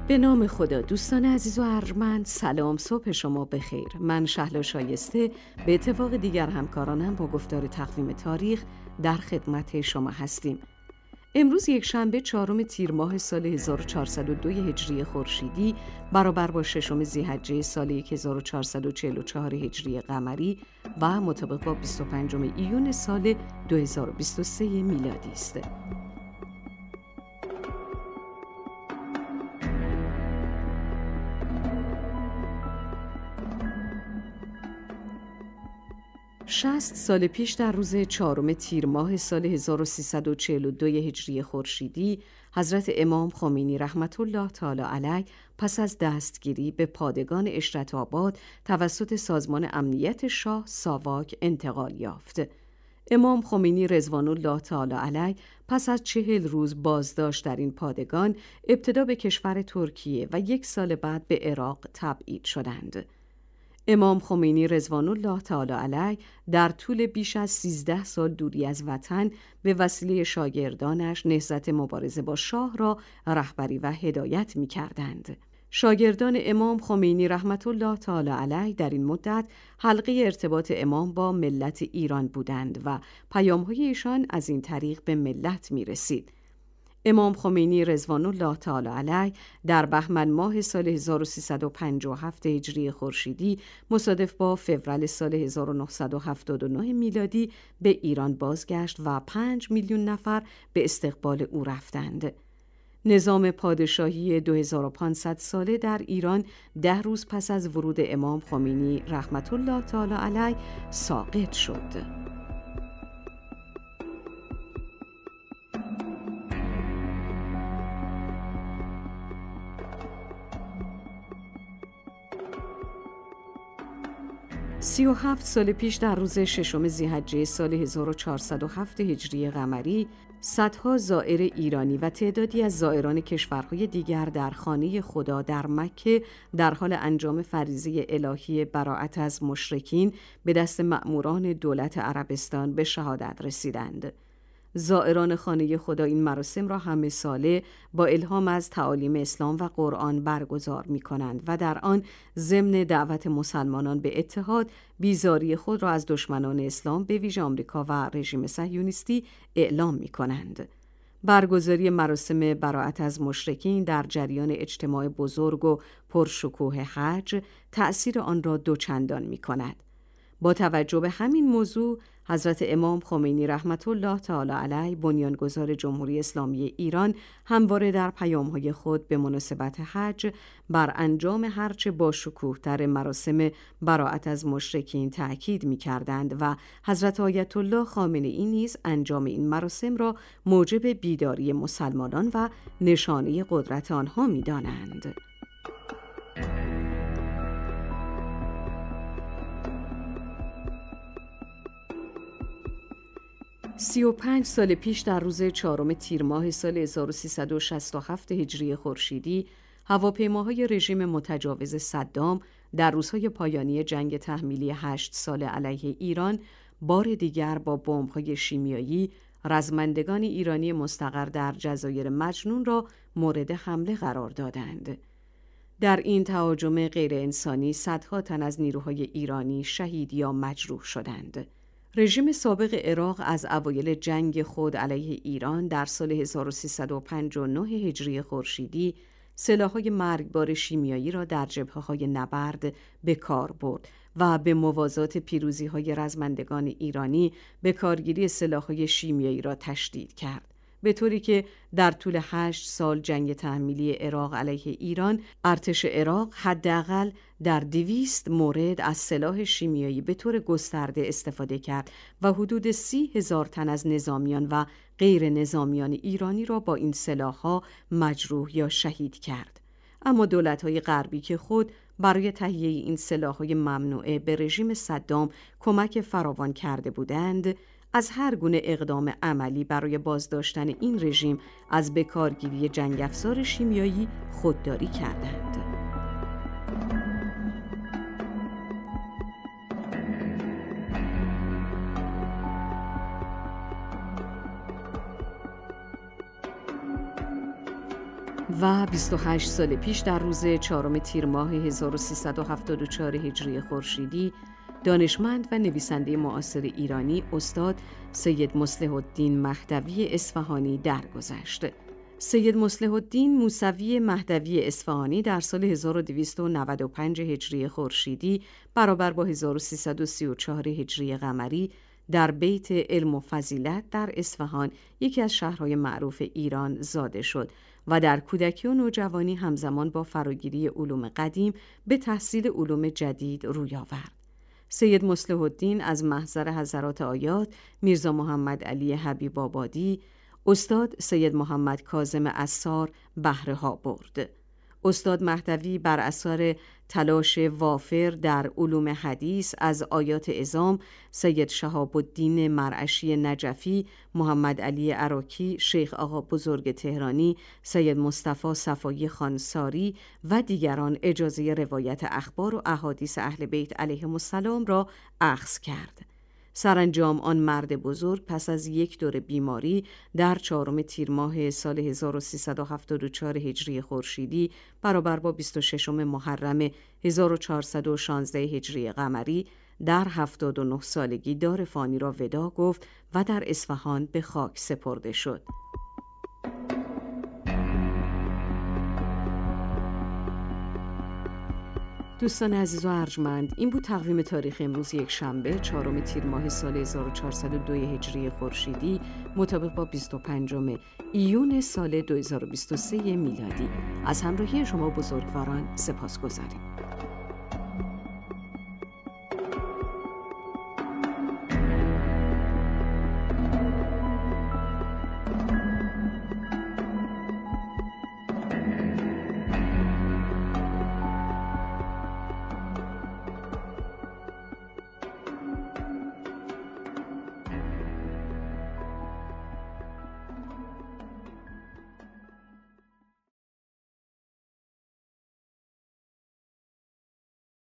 به نام خدا. دوستان عزیز و ارجمند، سلام، صبح شما بخیر. من شهلا شایسته به اتفاق دیگر همکارانم با گفتار تقویم تاریخ در خدمت شما هستیم. امروز یک شنبه 4 تیر ماه سال 1402 هجری خورشیدی برابر با 6 ذی‌حجه سال 1444 هجری قمری و مطابق با 25 ایون سال 2023 میلادی است. شصت سال پیش در روز 4 تیر ماه سال 1342 هجری خورشیدی حضرت امام خمینی رحمت الله تعالی علیه پس از دستگیری به پادگان اشرت‌آباد توسط سازمان امنیت شاه ساواک انتقال یافت. امام خمینی رضوان الله تعالی علیه پس از 40 روز بازداشت در این پادگان ابتدا به کشور ترکیه و 1 سال بعد به عراق تبعید شدند. امام خمینی رضوان الله تعالی علیه در طول بیش از 13 سال دوری از وطن به وسیله شاگردانش نهضت مبارزه با شاه را رهبری و هدایت می کردند. شاگردان امام خمینی رحمت الله تعالی علیه در این مدت حلقه ارتباط امام با ملت ایران بودند و پیام‌های ایشان از این طریق به ملت می رسید. امام خمینی رضوان الله تعالی علیه در بهمن ماه سال 1357 هجری خورشیدی مصادف با فوریه سال 1979 میلادی به ایران بازگشت و 5 میلیون نفر به استقبال او رفتند. نظام پادشاهی 2500 ساله در ایران 10 روز پس از ورود امام خمینی رحمت الله تعالی علیه ساقط شد. 37 سال پیش در روز 6 ذی‌حجه سال 1407 هجری قمری صدها زائر ایرانی و تعدادی از زائران کشورهای دیگر در خانه خدا در مکه در حال انجام فریضه الهی براءت از مشرکین به دست مأموران دولت عربستان به شهادت رسیدند. زائران خانه خدا این مراسم را همه ساله با الهام از تعالیم اسلام و قرآن برگزار می کنند و در آن ضمن دعوت مسلمانان به اتحاد بیزاری خود را از دشمنان اسلام به ویژه آمریکا و رژیم صهیونیستی اعلام می کنند. برگزاری مراسم براءت از مشرکین در جریان اجتماع بزرگ و پرشکوه حج تأثیر آن را دوچندان می کند. با توجه به همین موضوع حضرت امام خمینی رحمت الله تعالی علیه بنیانگذار جمهوری اسلامی ایران همواره در پیام‌های خود به مناسبت حج بر انجام هرچه با شکوه‌تر مراسم براءت از مشرکین تأکید می‌کردند و حضرت آیت الله خامنه‌ای نیز انجام این مراسم را موجب بیداری مسلمانان و نشانه قدرت آنها می‌دانند. 35 سال پیش در روز 4 تیر ماه سال 1367 هجری خورشیدی هواپیماهای رژیم متجاوز صدام در روزهای پایانی جنگ تحمیلی 8 ساله علیه ایران بار دیگر با بمب‌های شیمیایی رزمندگان ایرانی مستقر در جزایر مجنون را مورد حمله قرار دادند. در این تهاجم غیرانسانی صدها تن از نیروهای ایرانی شهید یا مجروح شدند. رژیم سابق عراق از اوایل جنگ خود علیه ایران در سال 1359 هجری خورشیدی سلاح‌های مرگبار شیمیایی را در جبهه‌های نبرد به کار برد و به موازات پیروزی‌های رزمندگان ایرانی به کارگیری سلاح‌های شیمیایی را تشدید کرد، به طوری که در طول 8 سال جنگ تحمیلی عراق علیه ایران ارتش عراق حداقل در 200 مورد از سلاح شیمیایی به طور گسترده استفاده کرد و حدود 30,000 تن از نظامیان و غیر نظامیان ایرانی را با این سلاح‌ها مجروح یا شهید کرد. اما دولت‌های غربی که خود برای تهیه این سلاح‌های ممنوعه به رژیم صدام کمک فراوان کرده بودند، از هر گونه اقدام عملی برای بازداشتن این رژیم از بکارگیری جنگ افزار شیمیایی خودداری کردند. و 28 سال پیش در روز 4 تیر ماه 1374 هجری خورشیدی دانشمند و نویسنده معاصر ایرانی استاد سید مصلح الدین مهدوی اصفهانی درگذشت. سید مصلح الدین موسوی مهدوی اصفهانی در سال 1295 هجری خورشیدی برابر با 1334 هجری قمری در بیت علم و فضیلت در اصفهان، یکی از شهرهای معروف ایران، زاده شد و در کودکی و نوجوانی همزمان با فراگیری علوم قدیم به تحصیل علوم جدید روی آورد. سید مصلح الدین از محضر حضرات آیات میرزا محمد علی حبیب آبادی، استاد سید محمد کاظم عصار بهره ها برد. استاد مهدوی بر اثر تلاش وافر در علوم حدیث از آیات عظام سید شهاب الدین مرعشی نجفی، محمد علی عراکی، شیخ آقا بزرگ تهرانی، سید مصطفی صفایی خانساری و دیگران اجازه روایت اخبار و احادیث اهل بیت علیهم السلام را اخذ کرد. سرانجام آن مرد بزرگ پس از یک دوره بیماری در 4 تیر ماه سال 1374 هجری خورشیدی برابر با 26 محرم 1416 هجری قمری در 79 سالگی دار فانی را وداع گفت و در اصفهان به خاک سپرده شد. دوستان عزیز و ارجمند، این بود تقویم تاریخ امروز یک شنبه 4 تیر ماه سال 1402 هجری خورشیدی مطابق با 25 ایون سال 2023 میلادی. از همراهی شما بزرگواران سپاسگزاریم.